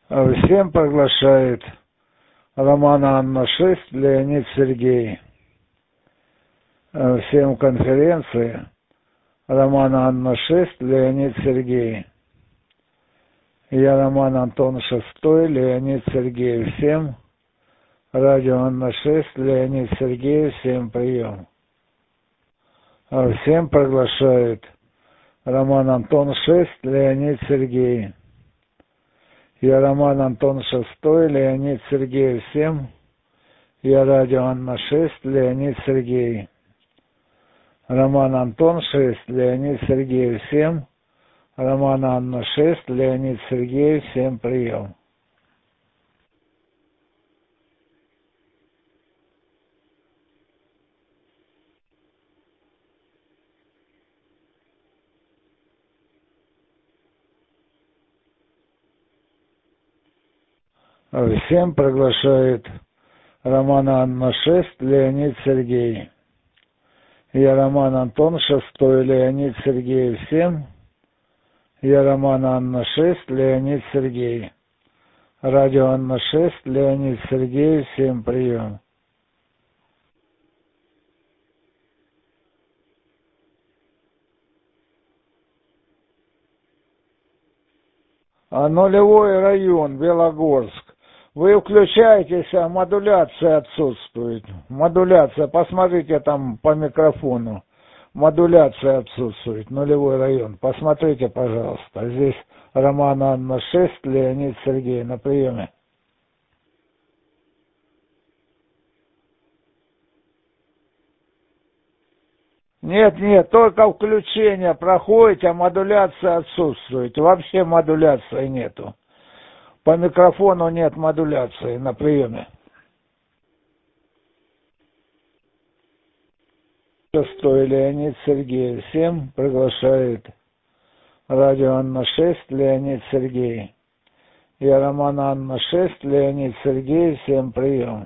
Всем приглашает Роман Анна 6, Леонид Сергей. Всем конференции Роман Анна 6, Леонид Сергей. Я Роман Антон 6, Леонид Сергей. Всем радио Анна 6, Леонид Сергей. Всем прием. Всем приглашает Роман Антон 6, Леонид Сергей. Я Роман Антон 6, Леонид Сергей. Всем. Я радио Анна 6, Леонид Сергей. Роман Антон 6, Леонид Сергей. Всем. Роман Анна 6, Леонид Сергей. Всем прием. Всем приглашает Роман Анна 6, Леонид Сергей. Я Роман Антон 6, Леонид Сергей. Всем. Я Роман Анна 6, Леонид Сергей. Радио Анна 6, Леонид Сергей. Всем прием. Нулевой район, Белогорск. Вы включаетесь, а модуляция отсутствует. Модуляция, посмотрите там по микрофону. Модуляция отсутствует, нулевой район. Посмотрите, пожалуйста. Здесь Роман Анна 6, Леонид Сергей на приеме. Нет, только включение проходит, а модуляция отсутствует. Вообще модуляции нету. По микрофону нет модуляции на приеме. 6 Леонид Сергей. Всем приглашает радио Анна 6, Леонид Сергей. Я Роман Анна 6, Леонид Сергей. Всем прием.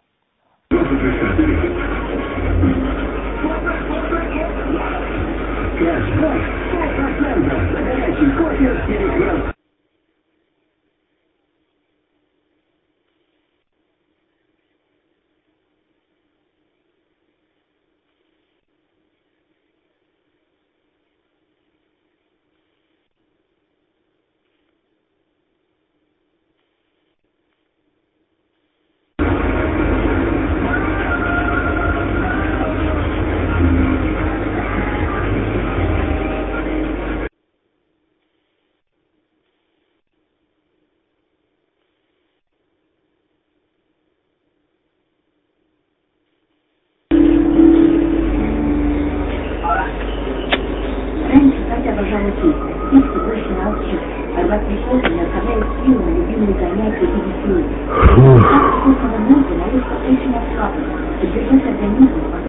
Раньше, хотя бы жалуйтесь, птицы больше молчат, а вас прихожие оставляют силы на любимые занятия и веселье. Так вкусного мозга молитва очень ослаблена, содержать организм.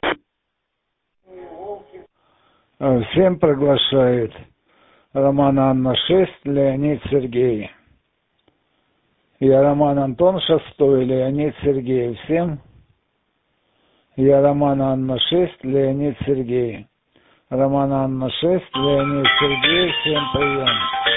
Всем приглашает Роман Анна 6, Леонид Сергей. Я Роман Антон 6, Леонид Сергей. Всем. Я Роман Анна 6, Леонид Сергей. Роман Анна 6, Леонид Сергей. Всем прием.